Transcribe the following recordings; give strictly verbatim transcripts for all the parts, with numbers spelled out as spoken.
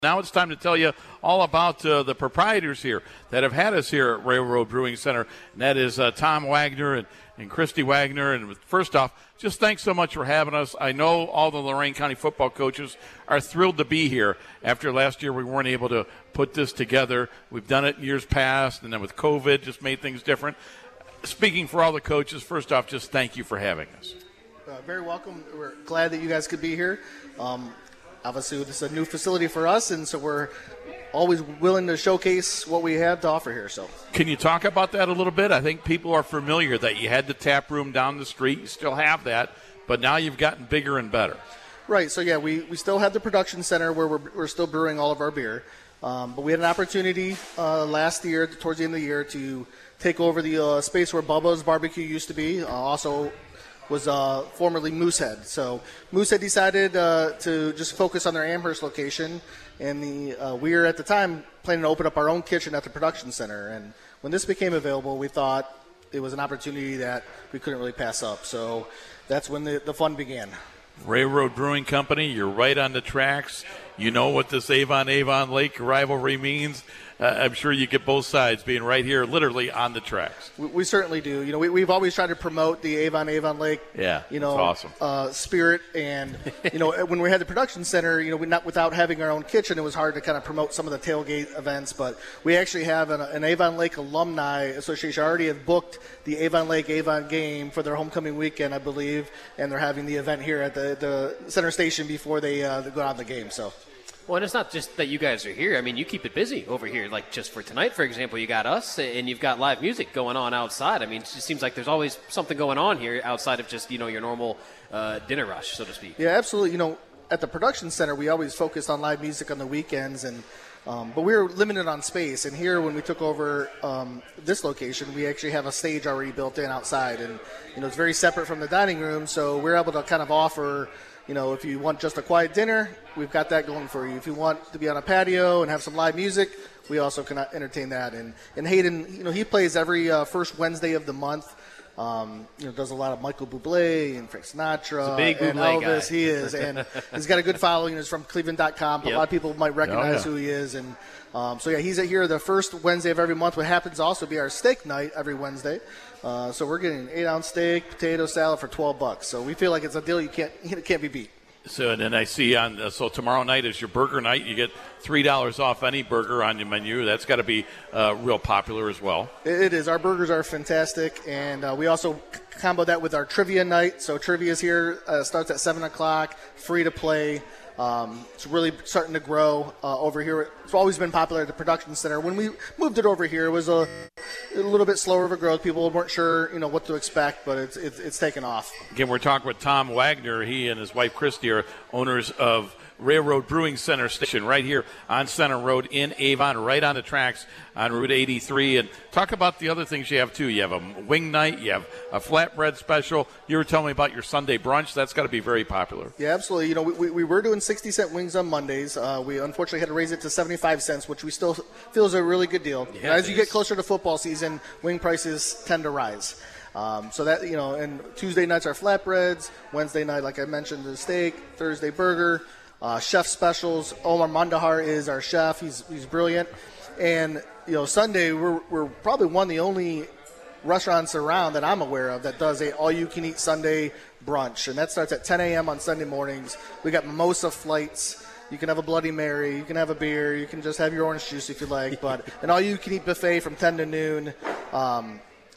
Now it's time to tell you all about uh, the proprietors here that have had us here at Railroad Brewing Center, and that is uh, Tom Wagner and, and Christy Wagner. And first off, just thanks so much for having us. I know all the Lorain County football coaches are thrilled to be here. After last year we weren't able to put this together. We've done it in years past, and then with COVID just made things different. Speaking for all the coaches, first off, just thank you for having us. Uh, very welcome. We're glad that you guys could be here. Um, Obviously, this is a new facility for us, and so we're always willing to showcase what we have to offer here. So, can you talk about that a little bit? I think people are familiar that you had the tap room down the street. You still have that, but now you've gotten bigger and better. Right. So, yeah, we, we still have the production center where we're, we're still brewing all of our beer. Um, but we had an opportunity uh, last year, towards the end of the year, to take over the uh, space where Bubba's Barbecue used to be. Uh, also, was uh, formerly Moosehead. So Moosehead decided uh, to just focus on their Amherst location, and the uh, we were at the time planning to open up our own kitchen at the production center. And when this became available, we thought it was an opportunity that we couldn't really pass up. So that's when the, the fun began. Railroad Brewing Company, you're right on the tracks. You know what this Avon-Avon Lake rivalry means. Uh, I'm sure you get both sides being right here, literally on the tracks. We, we certainly do. You know, we, we've always tried to promote the Avon-Avon Lake. Yeah, you know, that's awesome. Uh, spirit, and you know, when we had the production center, you know, we not without having our own kitchen, it was hard to kind of promote some of the tailgate events. But we actually have an, an Avon Lake Alumni Association already have booked the Avon Lake Avon game for their homecoming weekend, I believe, and they're having the event here at the, the center station before they, uh, they go out the game. So. Well, and it's not just that you guys are here. I mean, you keep it busy over here. Like just for tonight, for example, you got us, and you've got live music going on outside. I mean, it just seems like there's always something going on here outside of just, you know, your normal uh, dinner rush, so to speak. Yeah, absolutely. You know, at the production center, we always focused on live music on the weekends, and um, but we were limited on space. And here, when we took over um, this location, we actually have a stage already built in outside, and you know, it's very separate from the dining room, so we're able to kind of offer. You know, if you want just a quiet dinner, we've got that going for you. If you want to be on a patio and have some live music, we also can entertain that. And, and Hayden, you know, he plays every uh, first Wednesday of the month. Um, you know, does a lot of Michael Bublé and Frank Sinatra big and Bublé Elvis. Guy. He is, and he's got a good following. He's from Cleveland dot com. Yep. A lot of people might recognize oh, yeah. who he is. And um, so, yeah, he's here the first Wednesday of every month. What happens to also be our steak night every Wednesday. Uh, so we're getting an eight-ounce steak, potato salad for twelve bucks. So we feel like it's a deal you can't you can't be beat. So and then I see on uh, so tomorrow night is your burger night. You get three dollars off any burger on your menu. That's got to be uh, real popular as well. It is. Our burgers are fantastic, and uh, we also combo that with our trivia night. So trivia is here. Uh, starts at seven o'clock. Free to play. Um, it's really starting to grow uh, over here. It's always been popular at the production center. When we moved it over here, it was a, a little bit slower of a growth. People weren't sure, you know, what to expect, but it's it's, it's taken off. Again, we're talking with Tom Wagner. He and his wife Christy are owners of Railroad Brewing Center Station right here on Center Road in Avon, right on the tracks on Route eighty-three. And talk about the other things you have, too. You have a wing night. You have a flatbread special. You were telling me about your Sunday brunch. That's got to be very popular. Yeah, absolutely. You know, we, we were doing sixty cent wings on Mondays. Uh, we unfortunately had to raise it to seventy-five cents, which we still feel is a really good deal. Yeah, as you get closer to football season, wing prices tend to rise. Um, so that, you know, and Tuesday nights are flatbreads. Wednesday night, like I mentioned, the steak. Thursday, burger. Uh, chef specials. Omar Mandahar is our chef. He's he's brilliant. And, you know, Sunday, we're, we're probably one of the only restaurants around that I'm aware of that does a all-you-can-eat Sunday brunch. And that starts at ten a.m. on Sunday mornings. We got mimosa flights. You can have a Bloody Mary. You can have a beer. You can just have your orange juice if you like. But an all-you-can-eat buffet from ten to noon. Um,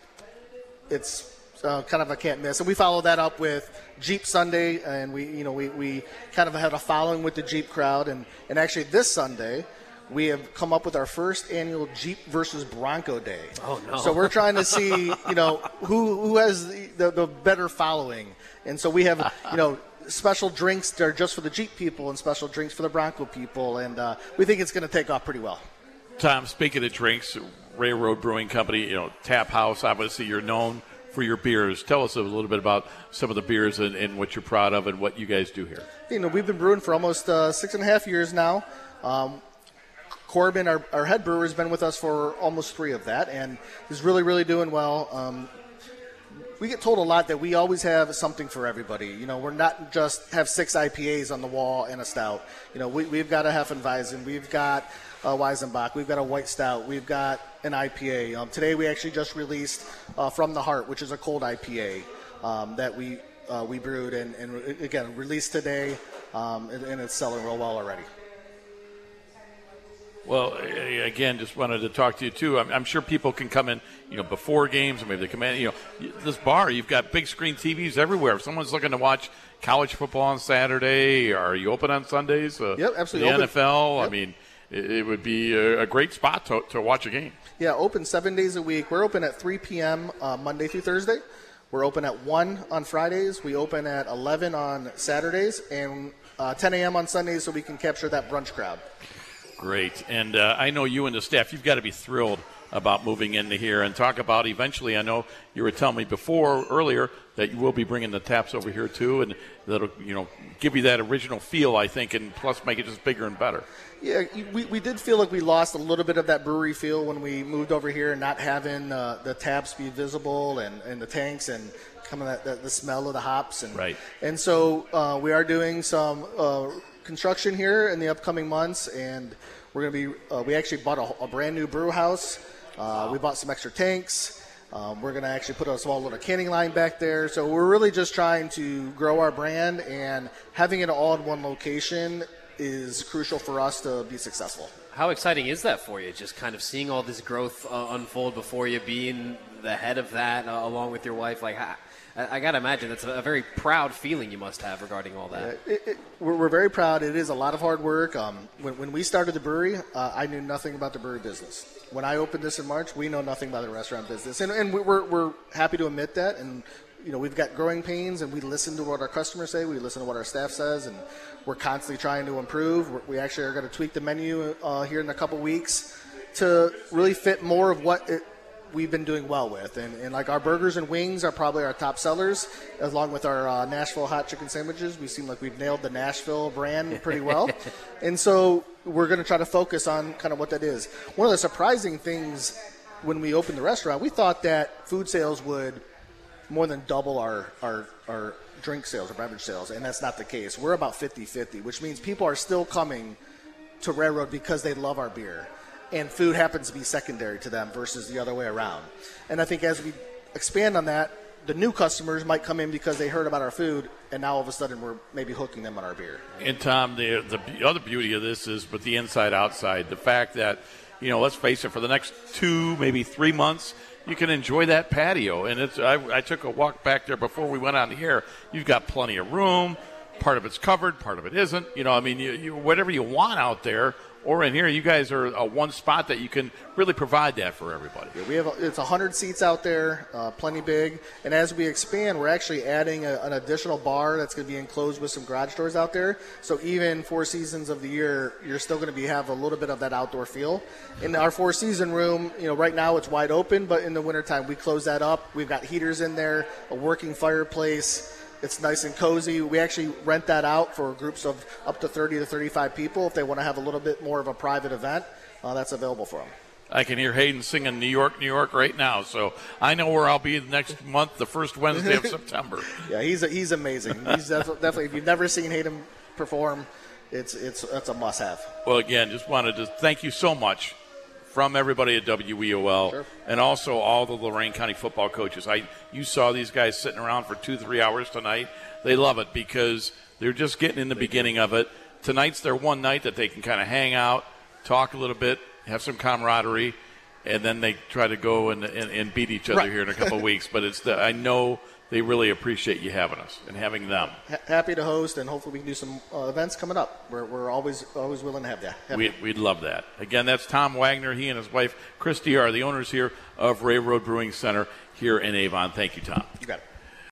it's uh, kind of a can't miss. And we follow that up with Jeep Sunday, and we, you know, we, we kind of had a following with the Jeep crowd. And, and actually this Sunday, we have come up with our first annual Jeep versus Bronco Day. Oh, no. So we're trying to see, you know, who who has the, the, the better following. And so we have, you know, special drinks that are just for the Jeep people and special drinks for the Bronco people. And uh, we think it's going to take off pretty well. Tom, speaking of drinks, Railroad Brewing Company, you know, Tap House, obviously you're known for your beers. Tell us a little bit about some of the beers and, and what you're proud of and what you guys do here. You know, we've been brewing for almost uh, six and a half years now. Um, Corbin, our, our head brewer, has been with us for almost three of that, and is really, really doing well. Um, we get told a lot that we always have something for everybody. You know, we're not just have six I P As on the wall and a stout. You know, we, we've got a Hefeweizen, we've got a Weizenbach, we've got a white stout, we've got an I P A. Um, today we actually just released uh, From the Heart, which is a cold I P A um, that we uh, we brewed and, and again released today, um, and, and it's selling real well already. Well, again, just wanted to talk to you too. I'm, I'm sure people can come in, you know, before games, or maybe they come in. You know, this bar, you've got big screen T Vs everywhere. If someone's looking to watch college football on Saturday, are you open on Sundays? Uh, yep, absolutely. The open. N F L. Yep. I mean, it, it would be a, a great spot to, to watch a game. Yeah, open seven days a week. We're open at three p.m. Uh, Monday through Thursday. We're open at one on Fridays. We open at eleven on Saturdays, and uh, ten a.m. on Sundays, so we can capture that brunch crowd. Great. And uh, I know you and the staff, you've got to be thrilled about moving into here and talk about eventually. I know you were telling me before, earlier, that you will be bringing the taps over here too, and that'll, you know, give you that original feel, I think, and plus make it just bigger and better. Yeah, we, we did feel like we lost a little bit of that brewery feel when we moved over here and not having uh, the taps be visible and, and the tanks and kind of that, that, the smell of the hops. And, right. And so uh, we are doing some uh, construction here in the upcoming months, and we're going to be, uh, we actually bought a, a brand new brew house. Uh, wow. We bought some extra tanks. Um, we're going to actually put a small little canning line back there. So we're really just trying to grow our brand, and having it all in one location is crucial for us to be successful. How exciting is that for you, just kind of seeing all this growth uh, unfold before you, being the head of that uh, along with your wife? Like, I, I got to imagine that's a very proud feeling you must have regarding all that. Yeah, it, it, we're, we're very proud. It is a lot of hard work. Um, when, when we started the brewery, uh, I knew nothing about the brewery business. When I opened this in March, we know nothing about the restaurant business. And, and we're, we're happy to admit that. And, you know, we've got growing pains, and we listen to what our customers say. We listen to what our staff says, and we're constantly trying to improve. We're, we actually are going to tweak the menu uh, here in a couple weeks to really fit more of what it, we've been doing well with. And, and like our burgers and wings are probably our top sellers, along with our uh, Nashville hot chicken sandwiches. We seem like we've nailed the Nashville brand pretty well. And so we're going to try to focus on kind of what that is. One of the surprising things when we opened the restaurant, we thought that food sales would more than double our, our, our drink sales or beverage sales, and that's not the case. We're about fifty-fifty, which means people are still coming to Railroad because they love our beer, and food happens to be secondary to them versus the other way around. And I think as we expand on that, the new customers might come in because they heard about our food, and now all of a sudden we're maybe hooking them on our beer. And Tom, the the other beauty of this is with the inside-outside, the fact that, you know, let's face it, for the next two, maybe three months, you can enjoy that patio. And it's I, I took a walk back there before we went on here. You've got plenty of room. Part of it's covered, part of it isn't. You know, I mean, you, you whatever you want out there or in here, you guys are a one spot that you can really provide that for everybody. Yeah, we have a, it's one hundred seats out there, uh, plenty big. And as we expand, we're actually adding a, an additional bar that's going to be enclosed with some garage doors out there. So even four seasons of the year, you're still going to be have a little bit of that outdoor feel. In our four season room, you know, right now it's wide open, but in the wintertime we close that up. We've got heaters in there, a working fireplace. It's nice and cozy. We actually rent that out for groups of up to thirty to thirty-five people. If they want to have a little bit more of a private event, uh, that's available for them. I can hear Hayden singing New York, New York right now. So I know where I'll be next month, the first Wednesday of September. Yeah, he's a, he's amazing. He's def- definitely, if you've never seen Hayden perform, it's it's it's a must-have. Well, again, just wanted to thank you so much from everybody at W E O L, sure. And also all the Lorain County football coaches. I you saw these guys sitting around for two, three hours tonight. They love it because they're just getting in the beginning of it. Tonight's their one night that they can kind of hang out, talk a little bit, have some camaraderie, and then they try to go and, and, and beat each other right. here in a couple of weeks. But it's the, I know they really appreciate you having us and having them. H- happy to host, and hopefully we can do some uh, events coming up. We're, we're always always willing to have that. Have we, we'd love that. Again, that's Tom Wagner. He and his wife, Christy, are the owners here of Railroad Brewing Center here in Avon. Thank you, Tom. You got it.